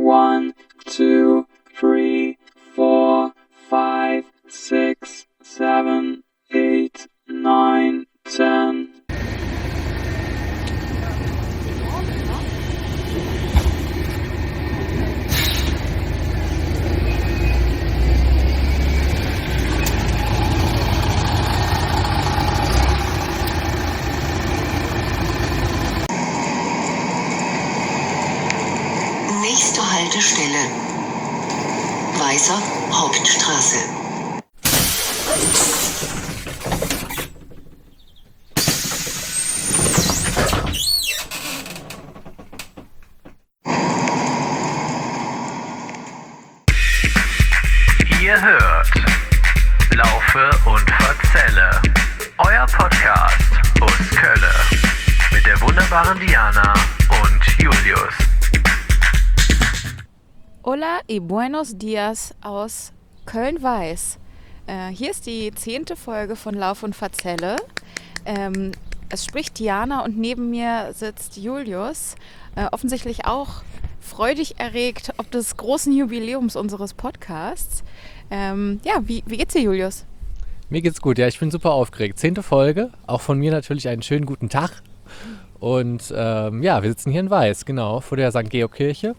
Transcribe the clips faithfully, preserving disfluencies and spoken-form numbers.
One, two, three, four, five, six, seven, eight, nine, ten. Nächste Haltestelle: Weißer Hauptstraße. Ihr hört Laufe und Verzelle, euer Podcast aus Köln mit der wunderbaren Diana und Julius. Hola y buenos dias aus Köln-Weiß. Äh, hier ist die zehnte Folge von Lauf und Verzelle. Ähm, es spricht Diana und neben mir sitzt Julius, äh, offensichtlich auch freudig erregt ob des großen Jubiläums unseres Podcasts. Ähm, ja, wie, wie geht's dir, Julius? Mir geht's gut, ja, ich bin super aufgeregt. Zehnte Folge, auch von mir natürlich einen schönen guten Tag. Und ähm, ja, wir sitzen hier in Weiß, genau, vor der Sankt Georg-Kirche.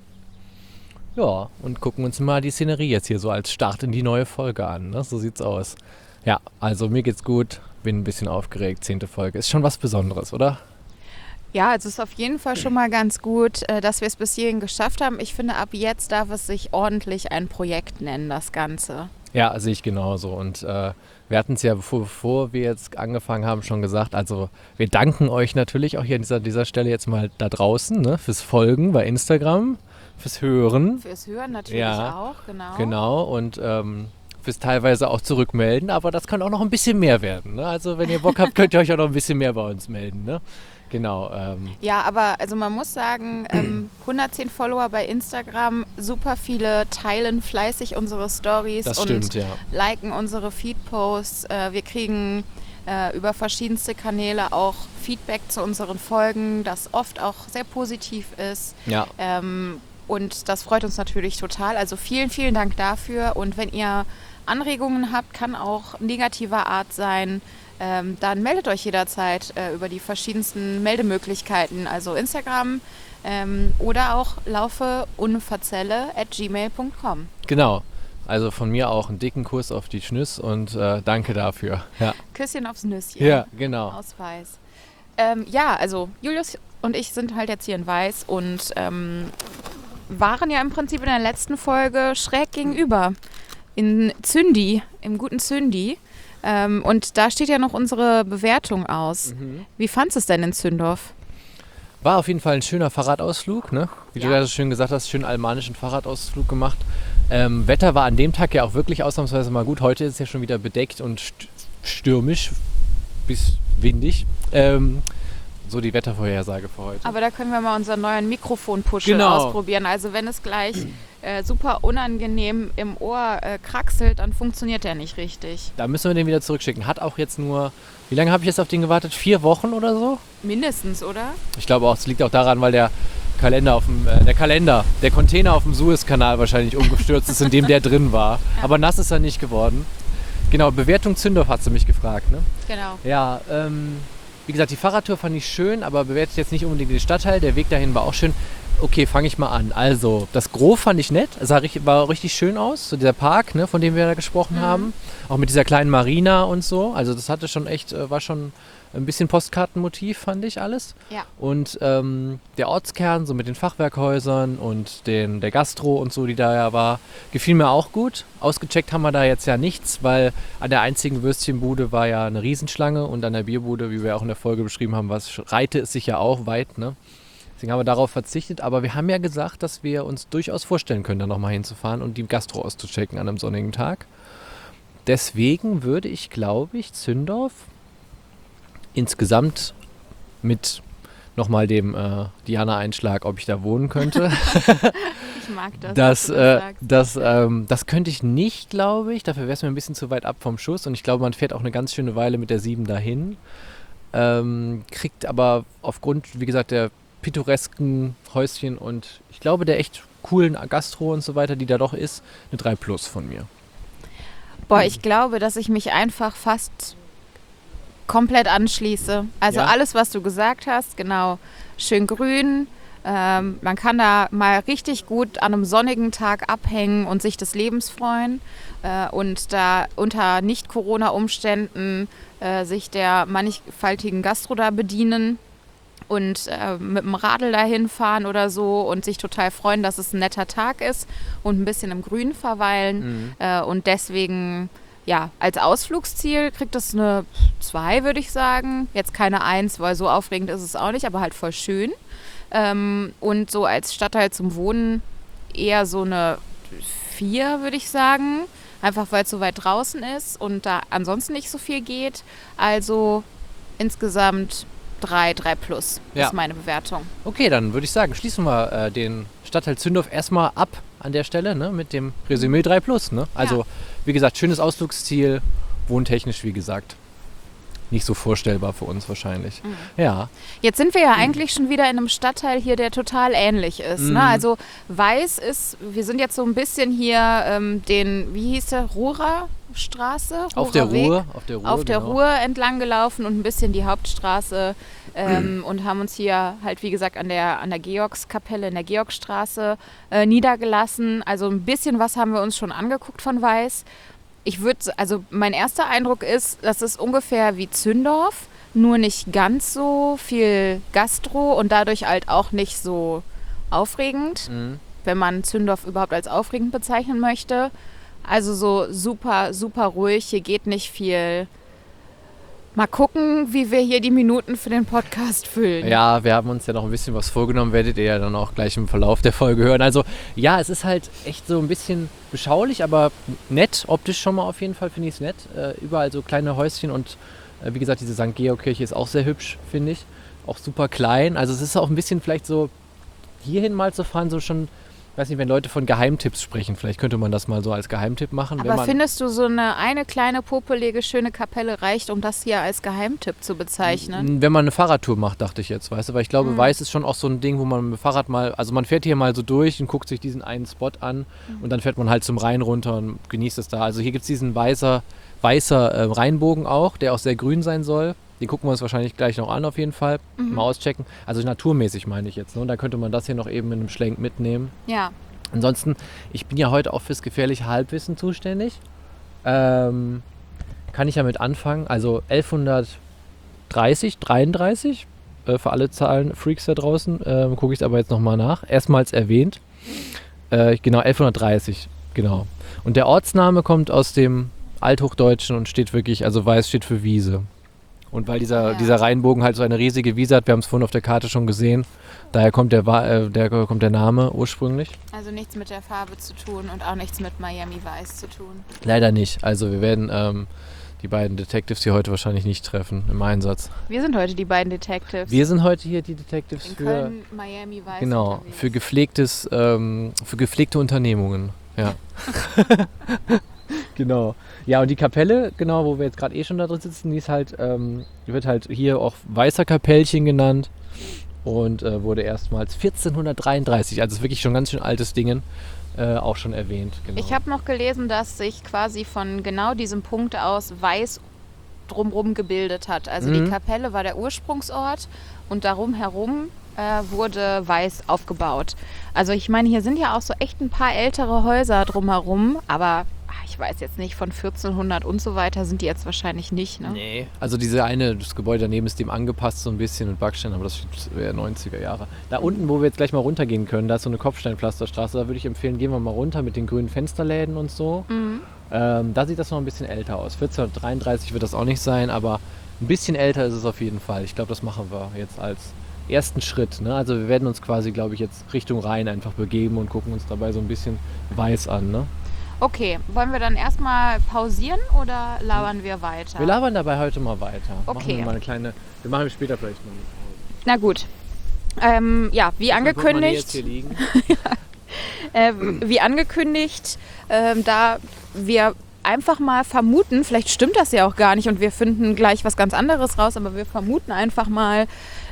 Ja, und gucken uns mal die Szenerie jetzt hier so als Start in die neue Folge an, ne? So sieht's aus. Ja, also mir geht's gut, bin ein bisschen aufgeregt, zehnte Folge. Ist schon was Besonderes, oder? Ja, also es ist auf jeden Fall schon mal ganz gut, äh, dass wir es bis hierhin geschafft haben. Ich finde, ab jetzt darf es sich ordentlich ein Projekt nennen, das Ganze. Ja, sehe ich genauso. Und äh, wir hatten es ja, bevor, bevor wir jetzt angefangen haben, schon gesagt, also wir danken euch natürlich auch hier an dieser, dieser Stelle jetzt mal da draußen, ne, fürs Folgen bei Instagram, fürs Hören. Fürs Hören natürlich ja, auch, genau. Genau, und ähm, fürs teilweise auch zurückmelden, aber das kann auch noch ein bisschen mehr werden. Ne? Also wenn ihr Bock habt, könnt ihr euch auch noch ein bisschen mehr bei uns melden. Ne? Genau. Ähm. Ja, aber also man muss sagen, ähm, hundertzehn Follower bei Instagram, super viele teilen fleißig unsere Stories Das und stimmt, ja. liken unsere Feed-Posts. Äh, wir kriegen äh, über verschiedenste Kanäle auch Feedback zu unseren Folgen, das oft auch sehr positiv ist. Ja. Ähm, und das freut uns natürlich total. Also vielen, vielen Dank dafür. Und wenn ihr Anregungen habt, kann auch negativer Art sein, ähm, dann meldet euch jederzeit äh, über die verschiedensten Meldemöglichkeiten, also Instagram ähm, oder auch laufeunverzelle at gmail punkt com. Genau. Also von mir auch einen dicken Kuss auf die Schnüss und äh, danke dafür. Ja. Küsschen aufs Nüsschen. Ja, genau. Aus Weiß. Ähm, ja, also Julius und ich sind halt jetzt hier in Weiß und ähm, waren ja im Prinzip in der letzten Folge schräg gegenüber. In Zündi, im guten Zündi. Ähm, und da steht ja noch unsere Bewertung aus. Mhm. Wie fandst du es denn in Zündorf? War auf jeden Fall ein schöner Fahrradausflug, ne? Wie ja. du ja so schön gesagt hast, schön almanischen Fahrradausflug gemacht. Ähm, Wetter war an dem Tag ja auch wirklich ausnahmsweise mal gut. Heute ist es ja schon wieder bedeckt und st- stürmisch bis windig. Ähm, so die Wettervorhersage für heute. Aber da können wir mal unseren neuen Mikrofonpuschel genau. ausprobieren. Also wenn es gleich äh, super unangenehm im Ohr äh, kraxelt, dann funktioniert der nicht richtig. Da müssen wir den wieder zurückschicken. Hat auch jetzt nur, wie lange habe ich jetzt auf den gewartet? Vier Wochen oder so? Mindestens, oder? Ich glaube auch, es liegt auch daran, weil der Kalender auf dem, äh, der Kalender, der Container auf dem Suezkanal wahrscheinlich umgestürzt ist, in dem der drin war. Ja. Aber nass ist er nicht geworden. Genau, Bewertung Zündorf hat sie mich gefragt, ne? Genau. Ja, ähm, wie gesagt, die Fahrradtour fand ich schön, aber bewertet jetzt nicht unbedingt den Stadtteil. Der Weg dahin war auch schön. Okay, fange ich mal an. Also, das Gros fand ich nett. Es sah richtig, war richtig schön aus. So dieser Park, ne, von dem wir da gesprochen mhm. haben. Auch mit dieser kleinen Marina und so. Also, das hatte schon echt, war schon ein bisschen Postkartenmotiv, fand ich alles. Ja. Und ähm, der Ortskern, so mit den Fachwerkhäusern und den, der Gastro und so, die da ja war, gefiel mir auch gut. Ausgecheckt haben wir da jetzt ja nichts, weil an der einzigen Würstchenbude war ja eine Riesenschlange und an der Bierbude, wie wir auch in der Folge beschrieben haben, was reihte es sich ja auch weit, ne? Deswegen haben wir darauf verzichtet, aber wir haben ja gesagt, dass wir uns durchaus vorstellen können, da nochmal hinzufahren und die Gastro auszuchecken an einem sonnigen Tag. Deswegen würde ich, glaube ich, Zündorf insgesamt mit nochmal dem äh, Diana-Einschlag, ob ich da wohnen könnte. Ich mag das. Das, das, äh, das, ähm, das könnte ich nicht, glaube ich. Dafür wäre es mir ein bisschen zu weit ab vom Schuss. Und ich glaube, man fährt auch eine ganz schöne Weile mit der sieben dahin. Ähm, kriegt aber aufgrund, wie gesagt, der pittoresken Häuschen und ich glaube, der echt coolen Gastro und so weiter, die da doch ist, eine drei plus von mir. Boah, ich glaube, dass ich mich einfach fast komplett anschließe. Also Ja. alles, was du gesagt hast, genau, schön grün. Ähm, man kann da mal richtig gut an einem sonnigen Tag abhängen und sich des Lebens freuen äh, und da unter Nicht-Corona-Umständen äh, sich der mannigfaltigen Gastro da bedienen und äh, mit dem Radl dahin fahren oder so und sich total freuen, dass es ein netter Tag ist und ein bisschen im Grün verweilen. Mhm. Äh, und deswegen, ja, als Ausflugsziel kriegt das eine zwei, würde ich sagen. Jetzt keine eins, weil so aufregend ist es auch nicht, aber halt voll schön. Ähm, und so als Stadtteil zum Wohnen eher so eine vier, würde ich sagen. Einfach weil es so weit draußen ist und da ansonsten nicht so viel geht. Also insgesamt drei, drei plus Ja. ist meine Bewertung. Okay, dann würde ich sagen, schließen wir äh, den Stadtteil Zündorf erstmal ab an der Stelle, ne, mit dem Resümee drei plus. Ne? Also, Ja. wie gesagt, schönes Ausflugsziel, wohntechnisch, wie gesagt, nicht so vorstellbar für uns wahrscheinlich. Mhm. Ja, Jetzt sind wir ja eigentlich schon wieder in einem Stadtteil hier, der total ähnlich ist. Mhm. Ne? Also Weiß ist, wir sind jetzt so ein bisschen hier ähm, den, wie hieß der, Ruhrer Straße? auf der Ruhrer Weg? Ruhr, auf der Ruhr, auf der genau. Ruhr entlang gelaufen und ein bisschen die Hauptstraße ähm, und haben uns hier halt, wie gesagt, an der, an der Georgskapelle in der Georgstraße äh, niedergelassen. Also ein bisschen was haben wir uns schon angeguckt von Weiß. Ich würde, also mein erster Eindruck ist, das ist ungefähr wie Zündorf, nur nicht ganz so viel Gastro und dadurch halt auch nicht so aufregend, Mhm. wenn man Zündorf überhaupt als aufregend bezeichnen möchte. Also so super, super ruhig, hier geht nicht viel. Mal gucken, wie wir hier die Minuten für den Podcast füllen. Ja, wir haben uns ja noch ein bisschen was vorgenommen, werdet ihr ja dann auch gleich im Verlauf der Folge hören. Also ja, es ist halt echt so ein bisschen beschaulich, aber nett, optisch schon mal auf jeden Fall finde ich es nett. Äh, überall so kleine Häuschen und äh, wie gesagt, diese Sankt Georg-Kirche ist auch sehr hübsch, finde ich. Auch super klein, also es ist auch ein bisschen vielleicht so, hierhin mal zu fahren, so schon, weiß nicht, wenn Leute von Geheimtipps sprechen, vielleicht könnte man das mal so als Geheimtipp machen. wenn Aber man, findest du, so eine, eine kleine, popelige, schöne Kapelle reicht, um das hier als Geheimtipp zu bezeichnen? Wenn man eine Fahrradtour macht, dachte ich jetzt, weißt du, weil ich glaube, Mhm. Weiß ist schon auch so ein Ding, wo man mit dem Fahrrad mal, also man fährt hier mal so durch und guckt sich diesen einen Spot an Mhm. und dann fährt man halt zum Rhein runter und genießt es da. Also hier gibt es diesen weißer, weißer äh, Rheinbogen auch, der auch sehr grün sein soll. Den gucken wir uns wahrscheinlich gleich noch an auf jeden Fall, Mhm. mal auschecken. Also naturmäßig meine ich jetzt, ne? Und da könnte man das hier noch eben in einem Schlenk mitnehmen. Ja. Ansonsten, ich bin ja heute auch fürs gefährliche Halbwissen zuständig. Ähm, kann ich ja mit anfangen. Also elfhundertdreißig, dreiunddreißig, äh, für alle Zahlenfreaks da draußen, ähm, gucke ich es aber jetzt nochmal nach. Erstmals erwähnt. Äh, genau, elfhundertdreißig, genau. Und der Ortsname kommt aus dem Althochdeutschen und steht wirklich, also Weiß steht für Wiese. Und weil dieser, Ja. dieser Rheinbogen halt so eine riesige Wiese hat, wir haben es vorhin auf der Karte schon gesehen, daher kommt der, Wa- äh, der, kommt der Name ursprünglich. Also nichts mit der Farbe zu tun und auch nichts mit Miami Weiß zu tun. Leider nicht. Also wir werden ähm, die beiden Detectives hier heute wahrscheinlich nicht treffen im Einsatz. Wir sind heute die beiden Detectives. Wir sind heute hier die Detectives in für, Köln, Miami Weiß genau, unterwegs. für gepflegtes, ähm, für gepflegte Unternehmungen. Ja. Genau. Ja, und die Kapelle, genau, wo wir jetzt gerade eh schon da drin sitzen, die ist halt, ähm, die wird halt hier auch Weißer Kapellchen genannt und äh, wurde erstmals vierzehnhundertdreiunddreißig, also ist wirklich schon ein ganz schön altes Ding, äh, auch schon erwähnt. Genau. Ich habe noch gelesen, dass sich quasi von genau diesem Punkt aus Weiß drumherum gebildet hat. Also Mhm. die Kapelle war der Ursprungsort und darum herum äh, wurde Weiß aufgebaut. Also ich meine, hier sind ja auch so echt ein paar ältere Häuser drumherum, aber ach, ich weiß jetzt nicht, von vierzehnhundert und so weiter sind die jetzt wahrscheinlich nicht, ne? Nee. Also diese eine, das Gebäude daneben ist dem angepasst so ein bisschen mit Backstein, aber das wäre neunziger Jahre. Da unten, wo wir jetzt gleich mal runtergehen können, da ist so eine Kopfsteinpflasterstraße, da würde ich empfehlen, gehen wir mal runter mit den grünen Fensterläden und so. Mhm. Ähm, da sieht das noch ein bisschen älter aus. vierzehnhundertdreiunddreißig wird das auch nicht sein, aber ein bisschen älter ist es auf jeden Fall. Ich glaube, das machen wir jetzt als ersten Schritt. Ne? Also wir werden uns quasi, glaube ich, jetzt Richtung Rhein einfach begeben und gucken uns dabei so ein bisschen Weiß an. Ne? Okay, wollen wir dann erstmal pausieren oder labern wir weiter? Wir labern dabei heute mal weiter. Machen Okay. wir mal eine kleine, wir machen später vielleicht mal eine Pause. Na gut. Ähm, ja, wie Mein Portemonnaie angekündigt. jetzt hier liegen. Äh, wie angekündigt, ähm, da wir einfach mal vermuten, vielleicht stimmt das ja auch gar nicht und wir finden gleich was ganz anderes raus, aber wir vermuten einfach mal,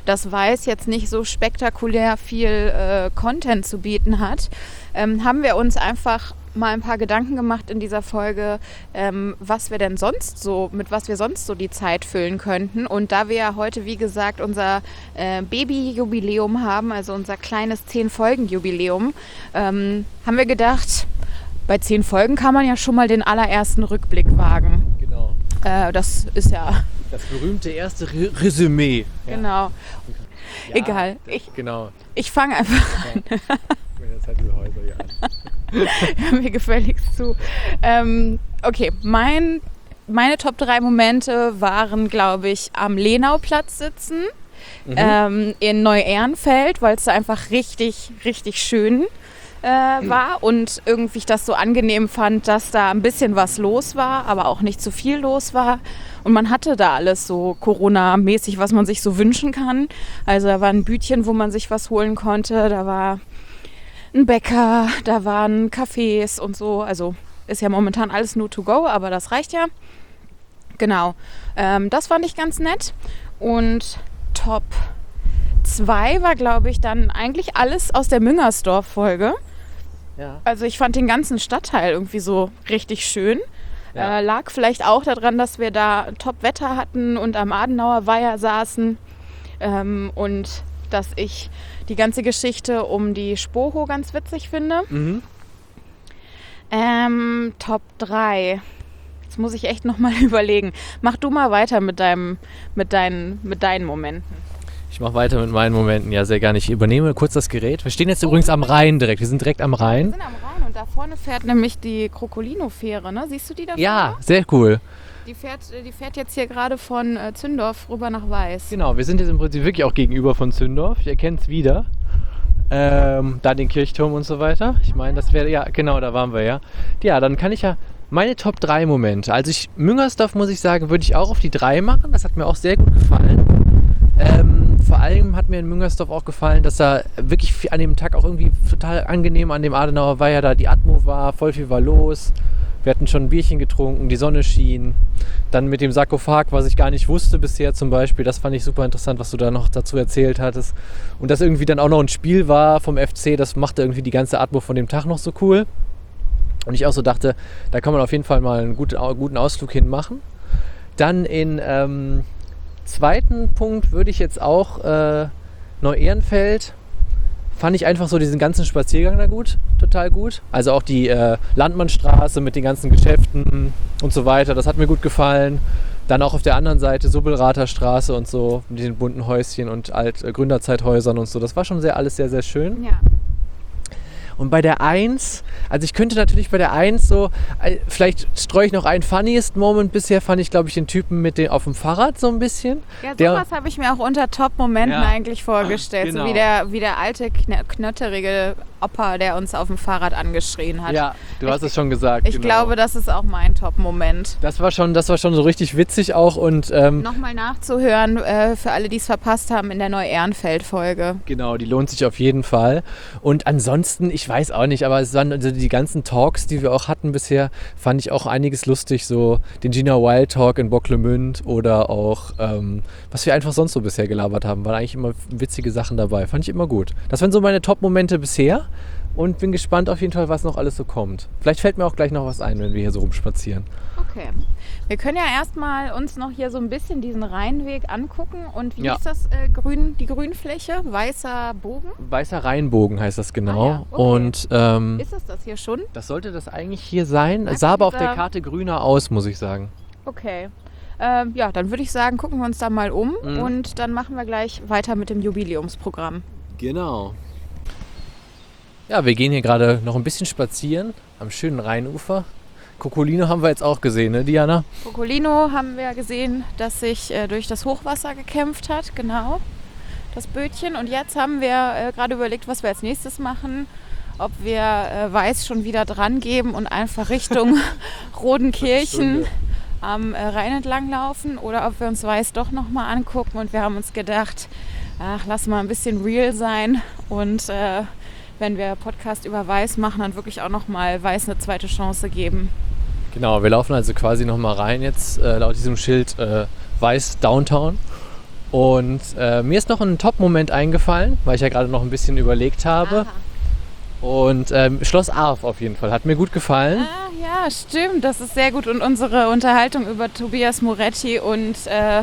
dass Weiß jetzt nicht so spektakulär viel äh, Content zu bieten hat, ähm, haben wir uns einfach mal ein paar Gedanken gemacht in dieser Folge, ähm, was wir denn sonst so, mit was wir sonst so die Zeit füllen könnten. Und da wir ja heute, wie gesagt, unser äh, Baby-Jubiläum haben, also unser kleines zehn-Folgen-Jubiläum, ähm, haben wir gedacht, bei zehn Folgen kann man ja schon mal den allerersten Rückblick wagen. Genau. Äh, das ist ja... Das berühmte erste Re- Resümee. Genau. Ja, Egal. Ich, genau. ich fange einfach an. Jetzt halt diese Häuser hier an. Hör mir gefälligst zu. Ähm, okay, mein, meine Top drei Momente waren, glaube ich, am Lenauplatz sitzen, mhm. ähm, in Neu-Ehrenfeld, weil es da einfach richtig, richtig schön äh, war und irgendwie ich das so angenehm fand, dass da ein bisschen was los war, aber auch nicht zu viel los war. Und man hatte da alles so Corona-mäßig, was man sich so wünschen kann. Also da war ein Bütchen, wo man sich was holen konnte, da war ein Bäcker, da waren Cafés und so. Also ist ja momentan alles nur to go, aber das reicht ja. Genau, ähm, das fand ich ganz nett. Und Top zwei war, glaube ich, dann eigentlich alles aus der Müngersdorf-Folge. Ja. Also ich fand den ganzen Stadtteil irgendwie so richtig schön. Ja. Äh, lag vielleicht auch daran, dass wir da Top-Wetter hatten und am Adenauer Weiher saßen. Ähm, und dass ich die ganze Geschichte um die Spoho ganz witzig finde. Mhm. Ähm, Top drei. Jetzt muss ich echt nochmal überlegen. Mach du mal weiter mit, deinem, mit, deinen, mit deinen Momenten. Ich mache weiter mit meinen Momenten. Ja, sehr gerne. Ich übernehme kurz das Gerät. Wir stehen jetzt übrigens am Rhein direkt. Wir sind direkt am Wir Rhein. sind am Rhein und da vorne fährt nämlich die Krokolino-Fähre, ne? Siehst du die da vorne? Ja, sehr cool. Die fährt, die fährt jetzt hier gerade von äh, Zündorf rüber nach Weiß. Genau, wir sind jetzt im Prinzip wirklich auch gegenüber von Zündorf. Ihr kennt es wieder. Ähm, da den Kirchturm und so weiter. Ich meine, das wäre, ja, genau, da waren wir ja. Ja, dann kann ich ja meine Top drei Momente. Also ich, Müngersdorf, muss ich sagen, würde ich auch auf die drei machen. Das hat mir auch sehr gut gefallen. Ähm, vor allem hat mir in Müngersdorf auch gefallen, dass da wirklich viel, an dem Tag auch irgendwie total angenehm an dem Adenauer Weiher da die Atmo war, voll viel war los. Wir hatten schon ein Bierchen getrunken, die Sonne schien. Dann mit dem Sarkophag, was ich gar nicht wusste bisher zum Beispiel, das fand ich super interessant, was du da noch dazu erzählt hattest. Und dass irgendwie dann auch noch ein Spiel war vom F C, das machte irgendwie die ganze Atmo von dem Tag noch so cool. Und ich auch so dachte, da kann man auf jeden Fall mal einen guten, guten Ausflug hin machen. Dann in ähm, zweiten Punkt würde ich jetzt auch äh, Neu-Ehrenfeld. Fand ich einfach so diesen ganzen Spaziergang da gut, total gut. Also auch die äh, Landmannstraße mit den ganzen Geschäften und so weiter, das hat mir gut gefallen. Dann auch auf der anderen Seite Subbelrather Straße und so, mit den bunten Häuschen und alt äh, Gründerzeithäusern und so. Das war schon sehr, alles sehr, sehr schön. Ja. Und bei der eins, also ich könnte natürlich bei der eins so, äh, vielleicht streue ich noch einen funniest Moment. Bisher fand ich, glaube ich, den Typen mit dem auf dem Fahrrad so ein bisschen. Ja, Der- sowas habe ich mir auch unter Top-Momenten Ja. eigentlich vorgestellt. Genau. So wie der, wie der alte, kn- knötterige Opa, der uns auf dem Fahrrad angeschrien hat. Ja, du hast es schon gesagt. Ich genau. glaube, das ist auch mein Top-Moment. Das war schon, das war schon so richtig witzig auch und ähm, Nochmal nachzuhören, äh, für alle, die es verpasst haben, in der Neu-Ehrenfeld-Folge. genau, die lohnt sich auf jeden Fall. Und ansonsten, ich weiß auch nicht, aber es waren also die ganzen Talks, die wir auch hatten bisher, fand ich auch einiges lustig. So den Gina Wild Talk in Bocklemünd oder auch, ähm, was wir einfach sonst so bisher gelabert haben, waren eigentlich immer witzige Sachen dabei. Fand ich immer gut. Das waren so meine Top-Momente bisher und bin gespannt auf jeden Fall, was noch alles so kommt. Vielleicht fällt mir auch gleich noch was ein, wenn wir hier so rumspazieren. Okay. Wir können ja erstmal uns noch hier so ein bisschen diesen Rheinweg angucken. Und wie Ja. ist das, äh, grün, die Grünfläche? Weißer Bogen? Weißer Rheinbogen heißt das genau. Ah ja, okay. Und ähm, Ist es das hier schon? das sollte das eigentlich hier sein. Einfach Es sah aber auf dieser- der Karte grüner aus, muss ich sagen. Okay. Ähm, ja, dann würde ich sagen, gucken wir uns da mal um Mhm. und dann machen wir gleich weiter mit dem Jubiläumsprogramm. Genau. Ja, wir gehen hier gerade noch ein bisschen spazieren am schönen Rheinufer. Krokolino haben wir jetzt auch gesehen, ne, Diana? Krokolino haben wir gesehen, dass sich äh, durch das Hochwasser gekämpft hat, genau, das Bötchen. Und jetzt haben wir äh, gerade überlegt, was wir als nächstes machen. Ob wir äh, Weiß schon wieder dran geben und einfach Richtung Rodenkirchen am äh, Rhein entlang laufen oder ob wir uns Weiß doch nochmal angucken. Und wir haben uns gedacht, ach, lass mal ein bisschen real sein und äh, wenn wir Podcast über Weiß machen, dann wirklich auch nochmal Weiß eine zweite Chance geben. Genau, wir laufen also quasi nochmal rein jetzt, äh, laut diesem Schild äh, Weiß Downtown. Und äh, mir ist noch ein Top-Moment eingefallen, weil ich ja gerade noch ein bisschen überlegt habe. Und ähm, Schloss Arf auf jeden Fall, hat mir gut gefallen. Ah, ja, stimmt, das ist sehr gut. Und unsere Unterhaltung über Tobias Moretti und äh, äh,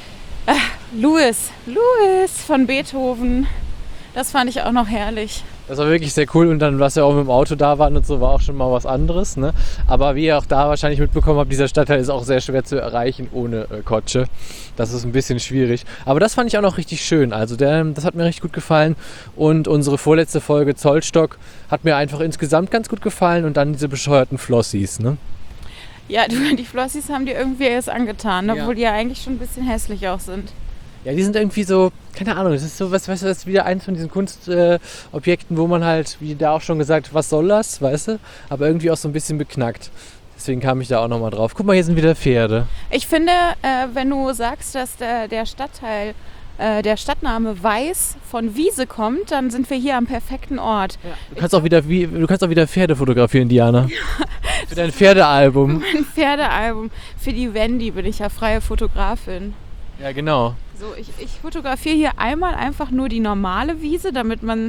Louis, Louis von Beethoven, das fand ich auch noch herrlich. Das war wirklich sehr cool und dann, was wir auch mit dem Auto da waren und so, war auch schon mal was anderes. Ne? Aber wie ihr auch da wahrscheinlich mitbekommen habt, dieser Stadtteil ist auch sehr schwer zu erreichen ohne äh, Kotsche. Das ist ein bisschen schwierig. Aber das fand ich auch noch richtig schön. Also der, das hat mir richtig gut gefallen. Und unsere vorletzte Folge Zollstock hat mir einfach insgesamt ganz gut gefallen. Und dann diese bescheuerten Flossies. Ne? Ja, du, die Flossies haben dir irgendwie erst angetan, obwohl Ja. die ja eigentlich schon ein bisschen hässlich auch sind. Ja, die sind irgendwie so, keine Ahnung, das ist so, was, weißt du, das ist wieder eins von diesen Kunstobjekten, äh, wo man halt, wie da auch schon gesagt, was soll das, weißt du? Aber irgendwie auch so ein bisschen beknackt. Deswegen kam ich da auch nochmal drauf. Guck mal, hier sind wieder Pferde. Ich finde, äh, wenn du sagst, dass der, der Stadtteil, äh, der Stadtname Weiß von Wiese kommt, dann sind wir hier am perfekten Ort. Du kannst auch wieder, wie, du kannst auch wieder Pferde fotografieren, Diana. Für dein Pferdealbum. Ein Pferdealbum. Für die Wendy bin ich ja freie Fotografin. Ja, genau. So, ich, ich fotografiere hier einmal einfach nur die normale Wiese, damit man,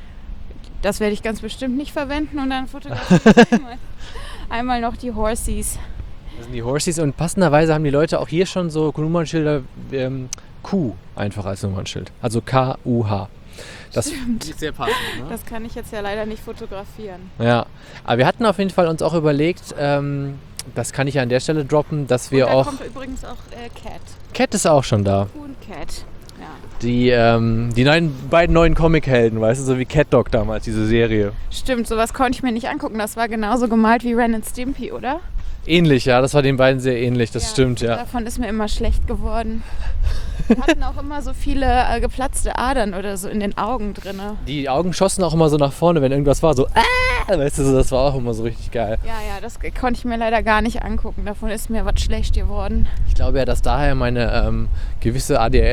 das werde ich ganz bestimmt nicht verwenden, und dann fotografiere ich einmal, einmal noch die Horsies. Das sind die Horsies und passenderweise haben die Leute auch hier schon so Nummernschilder ähm, Q einfach als Nummernschild. Also K U H. Das ist sehr passend, ne? Das kann ich jetzt ja leider nicht fotografieren. Ja, aber wir hatten auf jeden Fall uns auch überlegt, ähm, das kann ich ja an der Stelle droppen, dass wir und da auch... kommt übrigens auch äh, Cat. Cat ist auch schon da. Cool Cat. Ja. Die, ähm, die neuen, beiden neuen Comic-Helden, weißt du, so wie Cat Dog damals, diese Serie. Stimmt, sowas konnte ich mir nicht angucken. Das war genauso gemalt wie Ren and Stimpy, oder? Ähnlich, ja, das war den beiden sehr ähnlich, das Ja, stimmt, ja. Davon ist mir immer schlecht geworden. Die hatten auch immer so viele äh, geplatzte Adern oder so in den Augen drin. Die Augen schossen auch immer so nach vorne, wenn irgendwas war, so ah, weißt du, so, das war auch immer so richtig geil. Ja, ja, das konnte ich mir leider gar nicht angucken. Davon ist mir was schlecht geworden. Ich glaube ja, dass daher meine ähm, gewisse A D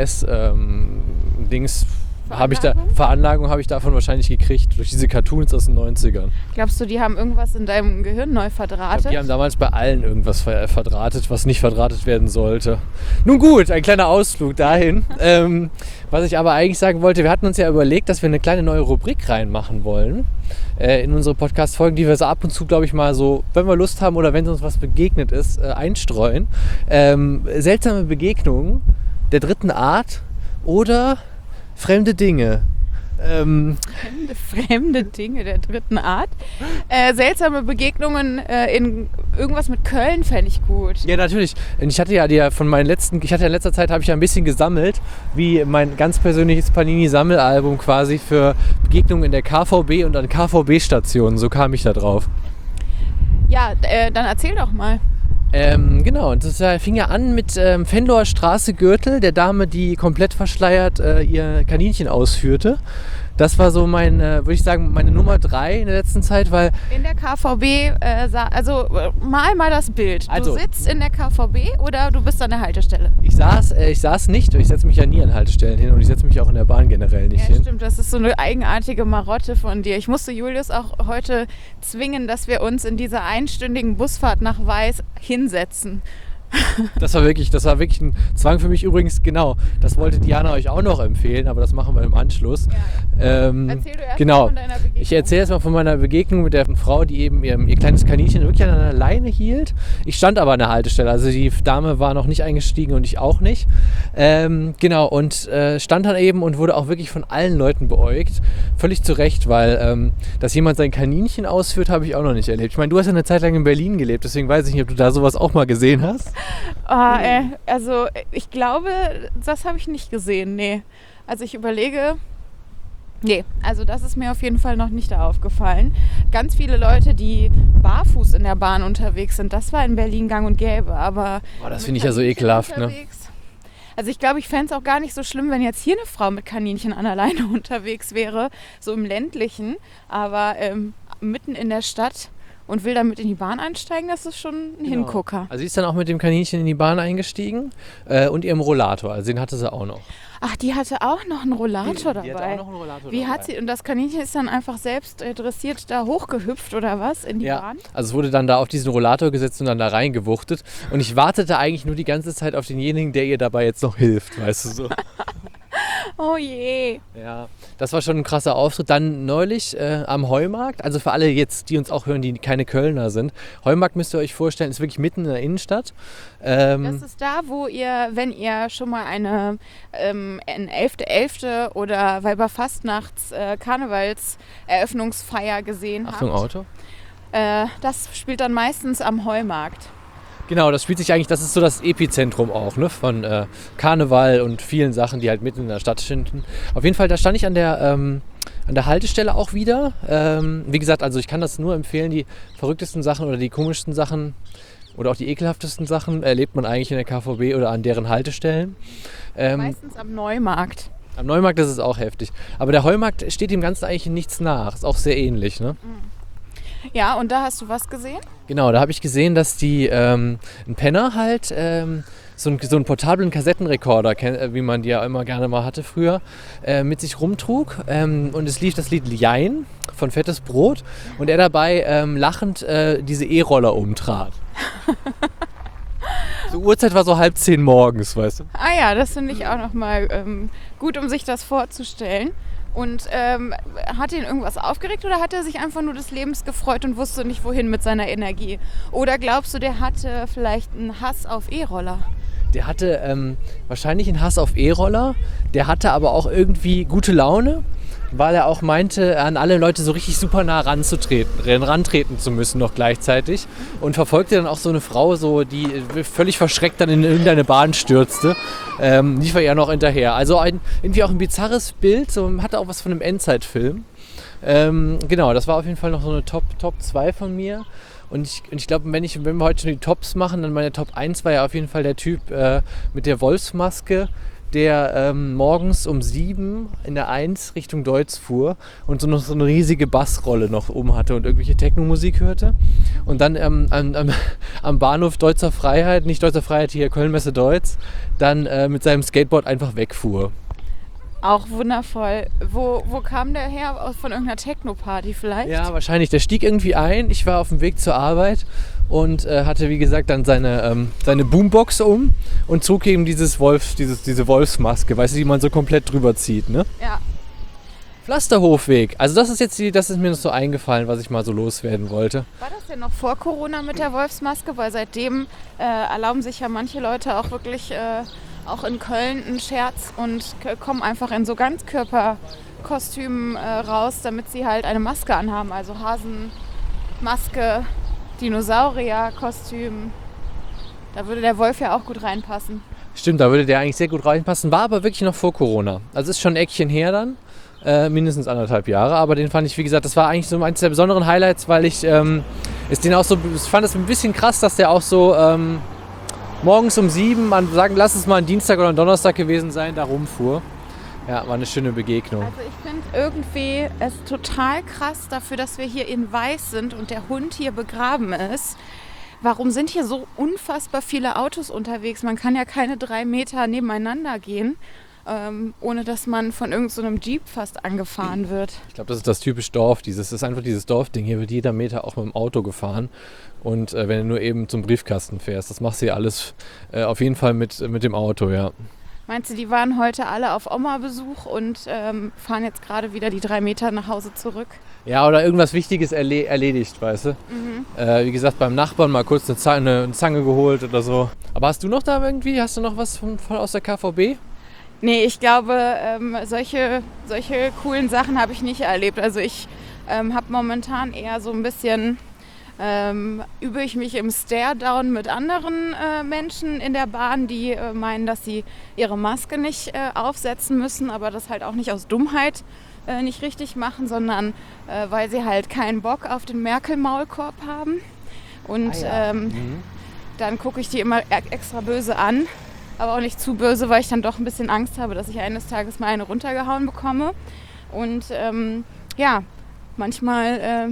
S-Dings habe ich da Veranlagung? Veranlagung habe ich davon wahrscheinlich gekriegt durch diese Cartoons aus den neunzigern. Glaubst du, die haben irgendwas in deinem Gehirn neu Ich glaub, verdrahtet? die haben damals bei allen irgendwas ver verdrahtet, was nicht verdrahtet werden sollte. Nun gut, ein kleiner Ausflug dahin. ähm, was ich aber eigentlich sagen wollte, wir hatten uns ja überlegt, dass wir eine kleine neue Rubrik reinmachen wollen äh, in unsere Podcast-Folgen, die wir so ab und zu, glaube ich, mal so, wenn wir Lust haben oder wenn uns was begegnet ist, äh, einstreuen. Ähm, seltsame Begegnungen der dritten Art oder fremde Dinge. Ähm, Fremde, fremde Dinge der dritten Art. Äh, seltsame Begegnungen äh, in irgendwas mit Köln fände ich gut. Ja, natürlich. Ich hatte ja die von meinen letzten, ich hatte in letzter Zeit habe ich ja ein bisschen gesammelt, wie mein ganz persönliches Panini-Sammelalbum quasi für Begegnungen in der K V B und an K V B-Stationen. So kam ich da drauf. Ja, äh, dann erzähl doch mal. Ähm, genau, und das äh, fing ja an mit ähm, Venloer Straße Gürtel, der Dame, die komplett verschleiert äh, ihr Kaninchen ausführte. Das war so mein, äh, würde ich sagen, meine Nummer drei in der letzten Zeit, weil In der K V B, äh, sa- also äh, mal mal das Bild. Also- Du sitzt in der K V B oder du bist an der Haltestelle? ich saß, äh, ich saß nicht, ich setze mich ja nie an Haltestellen hin und ich setze mich auch in der Bahn generell nicht Ja, hin. stimmt, das ist so eine eigenartige Marotte von dir. Ich musste Julius auch heute zwingen, dass wir uns in dieser einstündigen Busfahrt nach Weiß hinsetzen. Das war wirklich, das war wirklich ein Zwang für mich übrigens, genau. Das wollte Diana euch auch noch empfehlen, aber das machen wir im Anschluss. Ähm, Erzähl du erst genau. mal von deiner Begegnung. Ich erzähle jetzt mal von meiner Begegnung mit der Frau, die eben ihr, ihr kleines Kaninchen wirklich an einer Leine hielt. Ich stand aber an der Haltestelle, also die Dame war noch nicht eingestiegen und ich auch nicht. Ähm, genau, und äh, stand dann eben und wurde auch wirklich von allen Leuten beäugt. Völlig zu Recht, weil ähm, dass jemand sein Kaninchen ausführt, habe ich auch noch nicht erlebt. Ich meine, du hast ja eine Zeit lang in Berlin gelebt, deswegen weiß ich nicht, ob du da sowas auch mal gesehen hast. Oh, äh, also ich glaube, das habe ich nicht gesehen, nee. Also ich überlege, nee, also das ist mir auf jeden Fall noch nicht aufgefallen. Ganz viele Leute, die barfuß in der Bahn unterwegs sind, das war in Berlin gang und gäbe, aber... Boah, das mit finde ich ja so Kaninchen ekelhaft, ne? unterwegs- Also ich glaube, ich fände es auch gar nicht so schlimm, wenn jetzt hier eine Frau mit Kaninchen an der Leine unterwegs wäre, so im ländlichen, aber ähm, mitten in der Stadt und will damit in die Bahn einsteigen, das ist schon ein Genau. Hingucker. Also sie ist dann auch mit dem Kaninchen in die Bahn eingestiegen äh, und ihrem Rollator. Also den hatte sie auch noch. Ach, die hatte auch noch einen Rollator Die- die hatte dabei. auch noch einen Rollator Wie dabei. hat sie, und das Kaninchen ist dann einfach selbst äh, dressiert da hochgehüpft oder was in die Ja, Bahn? also es wurde dann da auf diesen Rollator gesetzt und dann da reingewuchtet. Und ich wartete eigentlich nur die ganze Zeit auf denjenigen, der ihr dabei jetzt noch hilft, weißt du so. Oh je. Ja, das war schon ein krasser Auftritt. Dann neulich äh, am Heumarkt, also für alle jetzt, die uns auch hören, die keine Kölner sind. Heumarkt müsst ihr euch vorstellen, ist wirklich mitten in der Innenstadt. Ähm, Das ist da, wo ihr, wenn ihr schon mal eine ähm, ein elfter elfter oder Weiberfastnachts äh, Karnevalseröffnungsfeier gesehen Achtung, habt. Auto. Äh, das spielt dann meistens am Heumarkt. Genau, das spielt sich eigentlich, das ist so das Epizentrum auch, ne, von äh, Karneval und vielen Sachen, die halt mitten in der Stadt finden. Auf jeden Fall, da stand ich an der, ähm, an der Haltestelle auch wieder. Ähm, wie gesagt, also ich kann das nur empfehlen, die verrücktesten Sachen oder die komischsten Sachen oder auch die ekelhaftesten Sachen erlebt man eigentlich in der K V B oder an deren Haltestellen. Ähm, Meistens am Neumarkt. am Neumarkt ist es auch heftig. Aber der Heumarkt steht dem Ganzen eigentlich in nichts nach. Ist auch sehr ähnlich, ne? Ja, und da hast du was gesehen? Genau, da habe ich gesehen, dass die ähm, ein Penner halt ähm, so, ein, so einen portablen Kassettenrekorder, ken- äh, wie man die ja immer gerne mal hatte früher, äh, mit sich rumtrug. Ähm, und es lief das Lied Jein von Fettes Brot und er dabei ähm, lachend äh, diese E-Roller umtrat. So Uhrzeit war so halb zehn morgens, weißt du? Ah ja, das finde ich auch nochmal ähm, gut, um sich das vorzustellen. Und ähm, hat ihn irgendwas aufgeregt oder hat er sich einfach nur des Lebens gefreut und wusste nicht, wohin mit seiner Energie? Oder glaubst du, der hatte vielleicht einen Hass auf E-Roller? Der hatte ähm, wahrscheinlich einen Hass auf E-Roller, der hatte aber auch irgendwie gute Laune, weil er auch meinte, an alle Leute so richtig super nah ranzutreten, rantreten zu müssen noch gleichzeitig. Und verfolgte dann auch so eine Frau, so, die völlig verschreckt dann in irgendeine Bahn stürzte. Ähm, lief er ja noch hinterher. Also ein, irgendwie auch ein bizarres Bild, so, hatte auch was von einem Endzeitfilm. Ähm, genau, das war auf jeden Fall noch so eine Top, Top zwei von mir. Und ich, und ich glaube, wenn, ich, wenn wir heute schon die Tops machen, dann meine Top eins war ja auf jeden Fall der Typ äh, mit der Wolfsmaske, der ähm, morgens um sieben in der eins Richtung Deutz fuhr und so noch so eine riesige Bassrolle noch oben hatte und irgendwelche Techno-Musik hörte. Und dann ähm, am, am, am Bahnhof Deutzer Freiheit, nicht Deutzer Freiheit, hier Kölnmesse Deutz, dann äh, mit seinem Skateboard einfach wegfuhr. Auch wundervoll. Wo, wo kam der her? Aus- Von irgendeiner Techno-Party vielleicht? Ja, wahrscheinlich. Der stieg irgendwie ein. Ich war auf dem Weg zur Arbeit und äh, hatte, wie gesagt, dann seine, ähm, seine Boombox um und zog eben dieses Wolf, dieses, diese Wolfsmaske, weißt du, die man so komplett drüber zieht, ne? Ja. Pflasterhofweg. Also das ist jetzt die, das ist mir noch so eingefallen, was ich mal so loswerden wollte. War das denn noch vor Corona mit der Wolfsmaske? Weil seitdem äh, erlauben sich ja manche Leute auch wirklich äh, auch in Köln einen Scherz und k- kommen einfach in so Ganzkörperkostümen äh, raus, damit sie halt eine Maske anhaben. Also Hasenmaske, Dinosaurierkostüm. Da würde der Wolf ja auch gut reinpassen. Stimmt, da würde der eigentlich sehr gut reinpassen. War aber wirklich noch vor Corona. Also ist schon ein Eckchen her dann. Äh, mindestens anderthalb Jahre. Aber den fand ich, wie gesagt, das war eigentlich so eines der besonderen Highlights, weil ich ähm, ist den auch so, ich fand es ein bisschen krass, dass der auch so ähm, morgens um sieben, man sagen, lass es mal ein Dienstag oder ein Donnerstag gewesen sein, da rumfuhr. Ja, war eine schöne Begegnung. Also ich finde irgendwie es total krass dafür, dass wir hier in Weiß sind und der Hund hier begraben ist. Warum sind hier so unfassbar viele Autos unterwegs? Man kann ja keine drei Meter nebeneinander gehen, ähm, ohne dass man von irgend so einem Jeep fast angefahren wird. Ich glaube, das ist das typisch Dorf. Dieses, das ist einfach dieses Dorfding. Hier wird jeder Meter auch mit dem Auto gefahren. Und äh, wenn du nur eben zum Briefkasten fährst, das machst du ja alles äh, auf jeden Fall mit, mit dem Auto, ja. Meinst du, die waren heute alle auf Oma-Besuch und ähm, fahren jetzt gerade wieder die drei Meter nach Hause zurück? Ja, oder irgendwas Wichtiges erle- erledigt, weißt du. Mhm. Äh, wie gesagt, beim Nachbarn mal kurz eine Zange, eine Zange geholt oder so. Aber hast du noch da irgendwie, hast du noch was von, von aus der K V B? Nee, ich glaube, ähm, solche, solche coolen Sachen habe ich nicht erlebt. Also ich ähm, habe momentan eher so ein bisschen, ähm, übe ich mich im Stare-Down mit anderen äh, Menschen in der Bahn, die äh, meinen, dass sie ihre Maske nicht äh, aufsetzen müssen, aber das halt auch nicht aus Dummheit äh, nicht richtig machen, sondern äh, weil sie halt keinen Bock auf den Merkel-Maulkorb haben. Und ähm, Mhm. dann gucke ich die immer e- extra böse an. Aber auch nicht zu böse, weil ich dann doch ein bisschen Angst habe, dass ich eines Tages mal eine runtergehauen bekomme. Und ähm, ja, manchmal äh,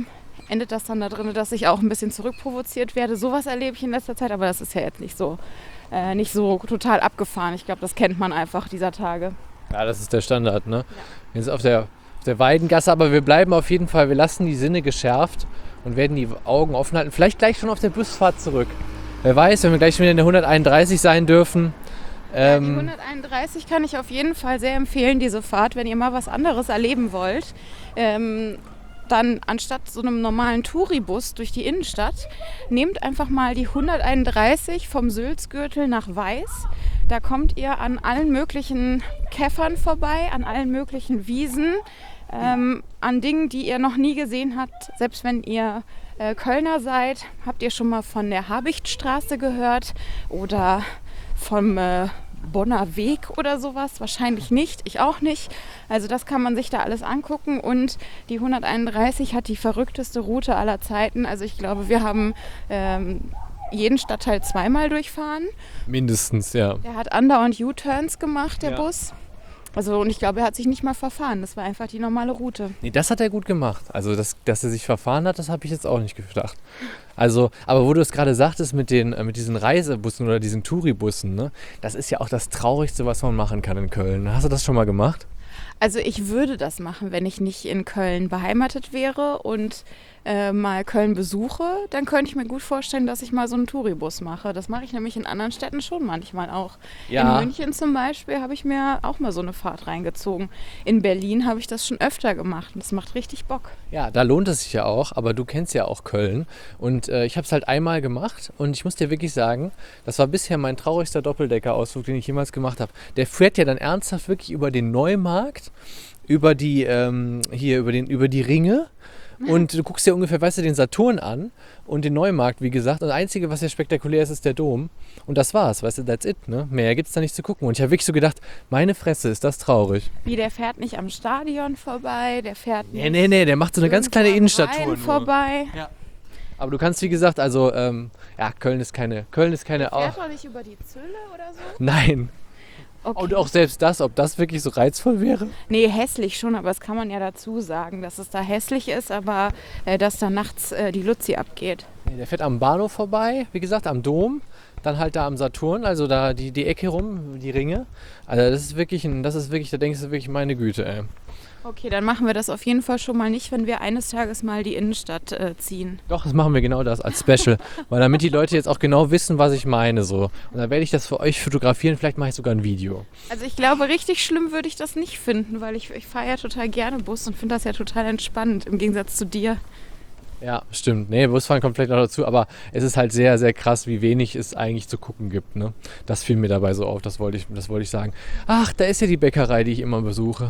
endet das dann da drin, dass ich auch ein bisschen zurückprovoziert werde. Sowas erlebe ich in letzter Zeit, aber das ist ja jetzt nicht so, äh, nicht so total abgefahren. Ich glaube, das kennt man einfach dieser Tage. Ja, das ist der Standard, ne? Wir sind auf der, auf der Weidengasse, aber wir bleiben auf jeden Fall, wir lassen die Sinne geschärft und werden die Augen offen halten. Vielleicht gleich schon auf der Busfahrt zurück. Wer weiß, wenn wir gleich wieder in der hunderteinunddreißig sein dürfen. Ja, die hunderteinunddreißig kann ich auf jeden Fall sehr empfehlen, diese Fahrt, wenn ihr mal was anderes erleben wollt. Ähm, dann anstatt so einem normalen Touribus durch die Innenstadt, nehmt einfach mal die hunderteinunddreißig vom Sülzgürtel nach Weiß. Da kommt ihr an allen möglichen Käffern vorbei, an allen möglichen Wiesen, ähm, an Dingen, die ihr noch nie gesehen habt. Selbst wenn ihr äh, Kölner seid, habt ihr schon mal von der Habichtstraße gehört oder vom äh, Bonner Weg oder sowas? Wahrscheinlich nicht, ich auch nicht. Also das kann man sich da alles angucken und die hunderteinunddreißig hat die verrückteste Route aller Zeiten. Also ich glaube, wir haben ähm, jeden Stadtteil zweimal durchfahren. Mindestens, ja. Der hat andauernd U-Turns gemacht, der Ja. Bus. Also und ich glaube, er hat sich nicht mal verfahren. Das war einfach die normale Route. Nee, das hat er gut gemacht. Also, das, dass er sich verfahren hat, das habe ich jetzt auch nicht gedacht. Also, aber wo du es gerade sagtest mit, den, äh, mit diesen Reisebussen oder diesen Touribussen, ne, das ist ja auch das Traurigste, was man machen kann in Köln. Hast du das schon mal gemacht? Also ich würde das machen, wenn ich nicht in Köln beheimatet wäre und äh, mal Köln besuche, dann könnte ich mir gut vorstellen, dass ich mal so einen Touribus mache. Das mache ich nämlich in anderen Städten schon manchmal auch. Ja. In München zum Beispiel habe ich mir auch mal so eine Fahrt reingezogen. In Berlin habe ich das schon öfter gemacht und das macht richtig Bock. Ja, da lohnt es sich ja auch, aber du kennst ja auch Köln und äh, ich habe es halt einmal gemacht und ich muss dir wirklich sagen, das war bisher mein traurigster Doppeldecker-Ausflug, den ich jemals gemacht habe. Der fährt ja dann ernsthaft wirklich über den Neumarkt, über die, ähm, hier, über, den, über die Ringe und du guckst dir ungefähr, weißt du, den Saturn an und den Neumarkt, wie gesagt. Und das Einzige, was ja spektakulär ist, ist der Dom. Und das war's, weißt du, that's it, ne? Mehr gibt's da nicht zu gucken. Und ich habe wirklich so gedacht, meine Fresse, ist das traurig. Wie, der fährt nicht am Stadion vorbei, der fährt nicht Nee, nee, nee, der macht so eine ganz kleine irgendwo am Innenstadttour. Rhein vorbei. Ja. Aber du kannst, wie gesagt, also, ähm, ja, Köln ist keine, Köln ist keine... Der fährt doch nicht über die Zülle oder so? Nein. Okay. Und auch selbst das, ob das wirklich so reizvoll wäre? Nee, hässlich schon, aber das kann man ja dazu sagen, dass es da hässlich ist, aber äh, dass da nachts äh, die Luzi abgeht. Nee, der fährt am Bahnhof vorbei, wie gesagt, am Dom. Dann halt da am Saturn, also da die, die Ecke rum, die Ringe. Also das ist wirklich, ein, das ist wirklich, da denkst du wirklich, meine Güte, ey. Okay, dann machen wir das auf jeden Fall schon mal nicht, wenn wir eines Tages mal die Innenstadt äh, ziehen. Doch, das machen wir genau das als Special. Weil damit die Leute jetzt auch genau wissen, was ich meine. So. Und dann werde ich das für euch fotografieren, vielleicht mache ich sogar ein Video. Also ich glaube, richtig schlimm würde ich das nicht finden, weil ich, ich fahre ja total gerne Bus und finde das ja total entspannt, im Gegensatz zu dir. Ja, stimmt. Nee, Busfahren kommt vielleicht noch dazu, aber es ist halt sehr, sehr krass, wie wenig es eigentlich zu gucken gibt. Ne? Das fiel mir dabei so auf, das wollte ich, das wollte ich sagen. Ach, da ist ja die Bäckerei, die ich immer besuche.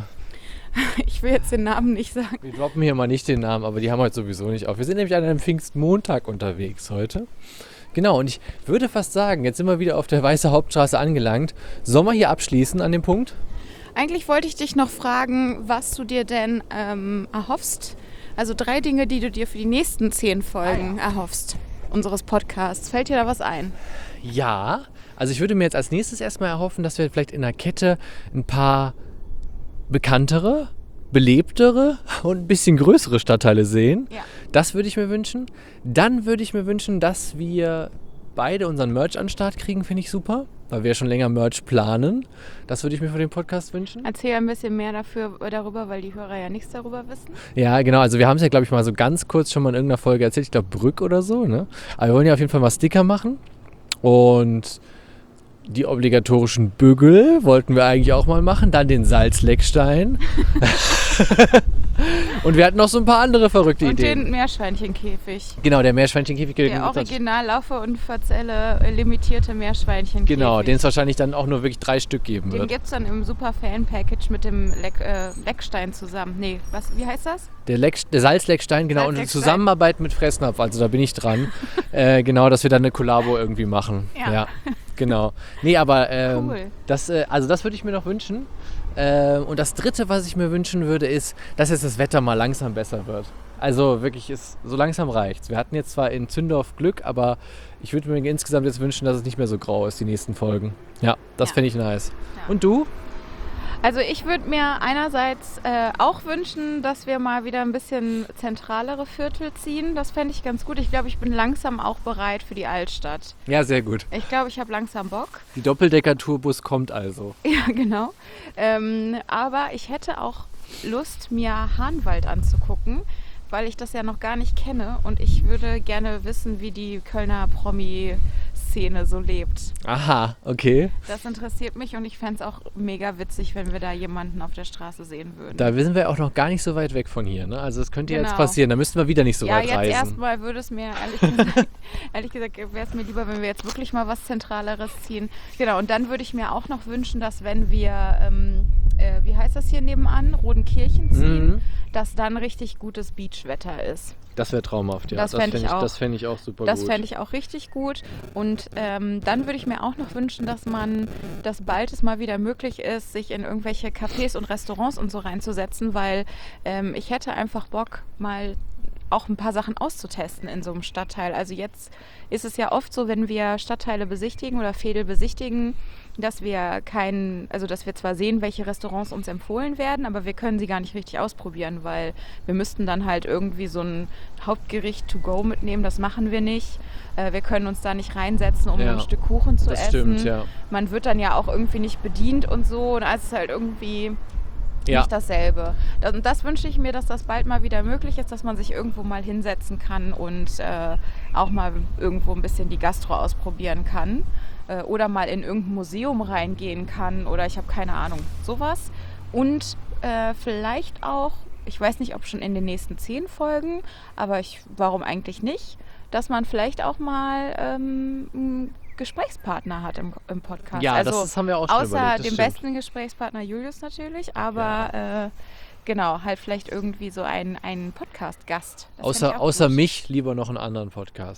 Ich will jetzt den Namen nicht sagen. Wir droppen hier mal nicht den Namen, aber die haben heute sowieso nicht auf. Wir sind nämlich an einem Pfingstmontag unterwegs heute. Genau, und ich würde fast sagen, jetzt sind wir wieder auf der Weiße Hauptstraße angelangt. Sollen wir hier abschließen an dem Punkt? Eigentlich wollte ich dich noch fragen, was du dir denn ähm, erhoffst. Also drei Dinge, die du dir für die nächsten zehn Folgen erhoffst unseres Podcasts. Fällt dir da was ein? Ja, also ich würde mir jetzt als nächstes erstmal erhoffen, dass wir vielleicht in der Kette ein paar bekanntere, belebtere und ein bisschen größere Stadtteile sehen. Ja. Das würde ich mir wünschen. Dann würde ich mir wünschen, dass wir beide unseren Merch an den Start kriegen, finde ich super, weil wir ja schon länger Merch planen. Das würde ich mir für den Podcast wünschen. Erzähl ein bisschen mehr dafür, darüber, weil die Hörer ja nichts darüber wissen. Ja, genau. Also wir haben es ja, glaube ich, mal so ganz kurz schon mal in irgendeiner Folge erzählt. Ich glaube, Brück oder so. Ne? Aber wir wollen ja auf jeden Fall mal Sticker machen. Und die obligatorischen Bügel wollten wir eigentlich auch mal machen. Dann den Salzleckstein. Und wir hatten noch so ein paar andere verrückte Und Ideen. den Meerschweinchenkäfig. Genau, der Meerschweinchenkäfig. Der original Laufe und Verzelle äh, limitierte Meerschweinchenkäfig. Genau, den es wahrscheinlich dann auch nur wirklich drei Stück geben Den wird. gibt es dann im super Fan-Package mit dem Leck, äh, Leckstein zusammen. Nee, was, wie heißt das? Der, Leck, der Salzleckstein, genau, und in Salzleckstein. Zusammenarbeit mit Fressnapf, also da bin ich dran. äh, genau, dass wir dann eine Kollabo irgendwie machen. Ja. Genau. Nee, aber ähm, Cool. das, äh, also das würde ich mir noch wünschen. Ähm, und das Dritte, was ich mir wünschen würde, ist, dass jetzt das Wetter mal langsam besser wird. Also wirklich, ist, so langsam reicht's. Wir hatten jetzt zwar in Zündorf Glück, aber ich würde mir insgesamt jetzt wünschen, dass es nicht mehr so grau ist, die nächsten Folgen. Ja, das Ja. fände ich nice. Ja. Und du? Also ich würde mir einerseits äh, auch wünschen, dass wir mal wieder ein bisschen zentralere Viertel ziehen. Das fände ich ganz gut. Ich glaube, ich bin langsam auch bereit für die Altstadt. Ja, sehr gut. Ich glaube, ich habe langsam Bock. Die Doppeldecker-Tourbus kommt also. Ja, genau. Ähm, aber ich hätte auch Lust, mir Hahnwald anzugucken, weil ich das ja noch gar nicht kenne. Und ich würde gerne wissen, wie die Kölner Promi-Szene so lebt. Aha, okay. Das interessiert mich und ich fände es auch mega witzig, wenn wir da jemanden auf der Straße sehen würden. Da sind wir auch noch gar nicht so weit weg von hier, ne? Also das könnte ja Genau. jetzt passieren, da müssten wir wieder nicht so ja, weit jetzt reisen. erstmal würde es mir, ehrlich gesagt, ehrlich gesagt wäre es mir lieber, wenn wir jetzt wirklich mal was Zentraleres ziehen. Genau, und dann würde ich mir auch noch wünschen, dass wenn wir, ähm, äh, wie heißt das hier nebenan, Rodenkirchen ziehen, Mhm. dass dann richtig gutes Beachwetter ist. Das wäre traumhaft, ja. Das Das fänd fände ich ich, auch. das fänd ich auch super Das gut. fände ich auch richtig gut. Und ähm, dann würde ich mir auch noch wünschen, dass man, dass bald es mal wieder möglich ist, sich in irgendwelche Cafés und Restaurants und so reinzusetzen, weil ähm, ich hätte einfach Bock, mal auch ein paar Sachen auszutesten in so einem Stadtteil. Also jetzt ist es ja oft so, wenn wir Stadtteile besichtigen oder Veedel besichtigen, dass wir keinen, also dass wir zwar sehen, welche Restaurants uns empfohlen werden, aber wir können sie gar nicht richtig ausprobieren, weil wir müssten dann halt irgendwie so ein Hauptgericht to go mitnehmen, das machen wir nicht. Äh, wir können uns da nicht reinsetzen, um Ja, ein Stück Kuchen zu das essen. stimmt, ja. Man wird dann ja auch irgendwie nicht bedient und so, und es ist halt irgendwie Ja. nicht dasselbe. Das, und das wünsche ich mir, dass das bald mal wieder möglich ist, dass man sich irgendwo mal hinsetzen kann und äh, auch mal irgendwo ein bisschen die Gastro ausprobieren kann. Äh, oder mal in irgendein Museum reingehen kann oder ich habe keine Ahnung, sowas. Und äh, vielleicht auch, ich weiß nicht, ob schon in den nächsten zehn Folgen, aber ich, warum eigentlich nicht, dass man vielleicht auch mal ähm, einen Gesprächspartner hat im, im Podcast. Ja, also, das, das haben wir auch schon außer überlegt. Das dem stimmt. besten Gesprächspartner Julius natürlich, aber äh, genau, halt vielleicht irgendwie so ein, ein Podcast-Gast. Das fänd ich Außer, auch außer gut. mich lieber noch einen anderen Podcast.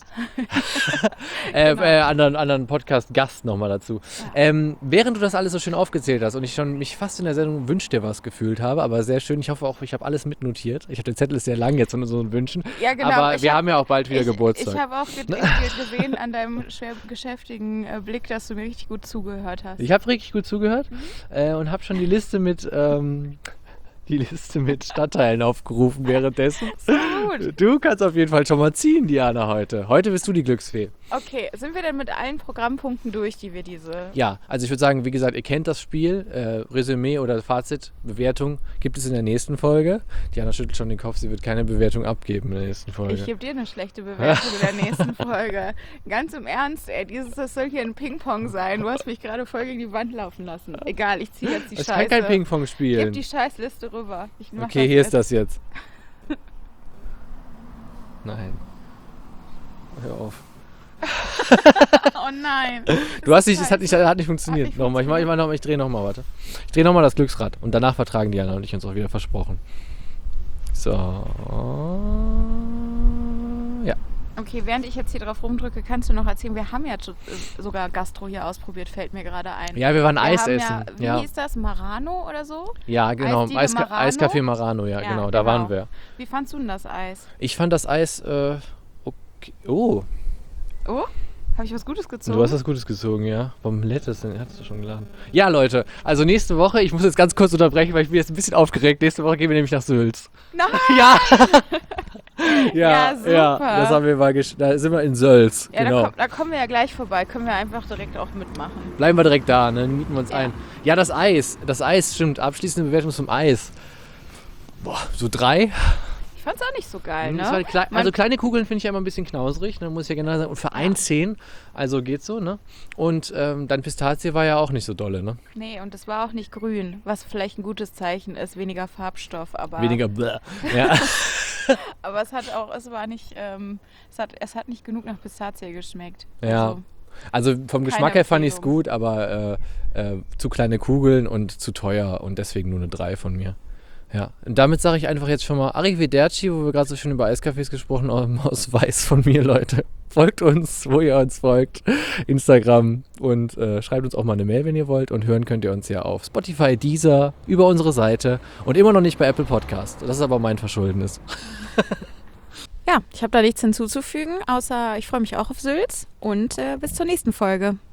äh, Genau. äh, anderen, anderen Podcast-Gast nochmal dazu. Ja. Ähm, während du das alles so schön aufgezählt hast und ich schon mich fast in der Sendung Wünsch dir was gefühlt habe, aber sehr schön, ich hoffe auch, ich habe alles mitnotiert. Ich habe den Zettel ist sehr lang jetzt von so Wünschen. Ja, genau. Aber Ich wir hab- haben ja auch bald wieder ich, Geburtstag. Ich habe auch ge ge gesehen an deinem schwer geschäftigen äh, Blick, dass du mir richtig gut zugehört hast. Ich habe richtig gut zugehört Mhm. äh, und habe schon die Liste mit ähm, die Liste mit Stadtteilen aufgerufen währenddessen. So gut. Du kannst auf jeden Fall schon mal ziehen, Diana, heute. Heute bist du die Glücksfee. Okay, sind wir denn mit allen Programmpunkten durch, die wir diese... Ja, also ich würde sagen, wie gesagt, ihr kennt das Spiel. Äh, Resümee oder Fazit, Bewertung gibt es in der nächsten Folge. Diana schüttelt schon den Kopf, sie wird keine Bewertung abgeben in der nächsten Folge. Ich gebe dir eine schlechte Bewertung in der nächsten Folge. Ganz im Ernst, ey, dieses, das soll hier ein Ping-Pong sein. Du hast mich gerade voll gegen die Wand laufen lassen. Egal, ich ziehe jetzt die Ich Scheiße. kann kein Ping-Pong Gib spielen. die Scheißliste rüber. Ich mach Okay, hier ist jetzt. das jetzt. Nein. Hör auf. Oh nein. Du hast nicht, das hat nicht, scheiße. hat nicht funktioniert. Hat nicht nochmal, ich, mach, ich, mach noch, ich drehe nochmal, warte. Ich drehe nochmal das Glücksrad und danach vertragen Diana und ich uns auch wieder versprochen. So. Ja. Okay, während ich jetzt hier drauf rumdrücke, kannst du noch erzählen, wir haben ja zu- äh, sogar Gastro hier ausprobiert, fällt mir gerade ein. Ja, wir waren wir Eis haben essen. Ja, wie Ja, hieß das? Marano oder so? ja genau. Eisdiele Eiska Marano? Eiscafé Marano, ja, Ja, genau, da genau. waren wir. Wie fandst du denn das Eis? Ich fand das Eis, äh, okay. Oh, Oh, habe ich was Gutes gezogen? du hast was Gutes gezogen, ja. Warum lädt das denn? Hattest du schon geladen? Ja, Leute, also nächste Woche, ich muss jetzt ganz kurz unterbrechen, weil ich bin jetzt ein bisschen aufgeregt. Nächste Woche gehen wir nämlich nach Sülz. Nein! Ja! ja, Ja, super. ja, das haben wir mal gesch da sind wir in Sölz, Ja, genau. da, komm, da kommen wir ja gleich vorbei. Können wir einfach direkt auch mitmachen. Bleiben wir direkt da, ne? Mieten wir uns Ja. ein. Ja, das Eis, das Eis, stimmt. Abschließende Bewertung zum Eis. Boah, so drei. Ich fand's auch nicht so geil, Das ne? war klei Man- also kleine Kugeln finde ich ja immer ein bisschen knausrig, ne? Muss ich ja genau sagen. Und für ein zehn, also geht's so, ne? Und ähm, dann Pistazie war ja auch nicht so dolle, ne? Nee, und es war auch nicht grün, was vielleicht ein gutes Zeichen ist, weniger Farbstoff, aber, Weniger bläh. Ja. aber es hat auch, es war nicht, ähm, es hat, es hat nicht genug nach Pistazie geschmeckt. Ja. Also, Also vom Keine Geschmack her fand ich es Empfehlung. gut, aber äh, äh, zu kleine Kugeln und zu teuer und deswegen nur eine drei von mir. Ja, und damit sage ich einfach jetzt schon mal Arrivederci, wo wir gerade so schön über Eiscafés gesprochen haben, aus Weiß von mir, Leute. Folgt uns, wo ihr uns folgt, Instagram und äh, schreibt uns auch mal eine Mail, wenn ihr wollt. Und hören könnt ihr uns ja auf Spotify, Deezer, über unsere Seite und immer noch nicht bei Apple Podcast. Das ist aber mein Verschuldenes. ja, ich habe da nichts hinzuzufügen, außer ich freue mich auch auf Sülz und äh, bis zur nächsten Folge.